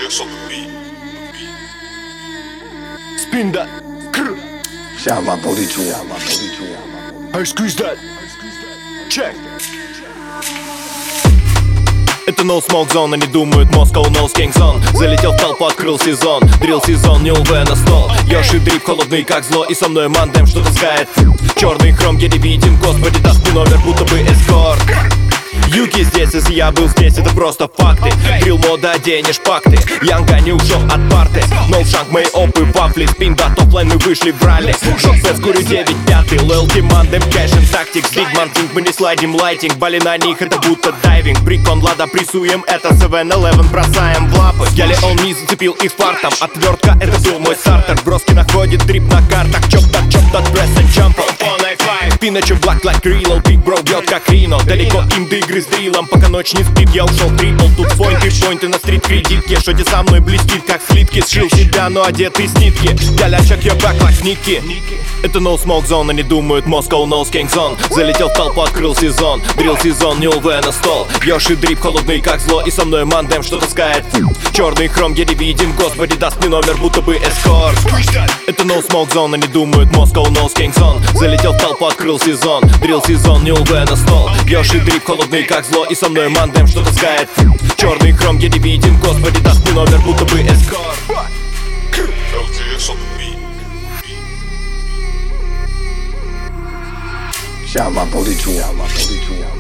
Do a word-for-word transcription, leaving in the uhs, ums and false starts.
Spin that. Siamo policia, policia. I squeeze that. Check. Это No Smoke Zone, они думают Moscow Knows King Zone. Залетел в толпу, открыл сезон. Дрил сезон, не ЛВ на стол. Йоши дрип, холодный как зло. И со мной мандем, что таскает. Черный хром, еле видим, господи, даст мне номер, будто бы эскорт. Юки здесь, если я был здесь, это просто факты. Дрил мода, оденешь пакты. Янга не ушел от парты. No шанг, мои опы, вафли. Спин да топлайн, мы вышли в ралли. Шок фэс, курю девять пятый. Лоялти, мандем, кэшен, тактикс. Биг ман кинг, мы не слайдим лайтинг. Бали на них, это будто дайвинг. Брикон, лада, прессуем, это севен элевен, бросаем в лапы. Я ли он не зацепил их фартом. Отвертка, это был мой стартер. Броски находит дрип на картах. Чоп так, чоп так, пресс and jump. Пиначу black like real, big bro бьет как Рино. Далеко им до игры с дрилом, пока ночь не спит, я ушел трипл. Тут поинты, поинты на стрит кредитки. Шоти со мной блестит, как слитки. Сшил себя, но одетый с нитки. Галя, check your back like Ники. Это No Smoke Zone, они думают Moscow Knows King Zone. Залетел в толпу, открыл сезон. Дрил сезон, не ЛВ на стол. Йоши дрип, холодный как зло. И со мной мандем, что таскает. Черный хром, еле видим, господи, даст мне номер, будто бы эскорт. Это No Smoke Zone, они думают Moscow Knows King Zone. Залетел в толпу, открыл сезон. Дрил сезон, не ЛВ на стол. Йоши дрип, холодный как зло. И со мной мандем, что таскает. Черный хром, еле видим, господи, даст мне номер, будто бы эскорт. Siamo policia, policia.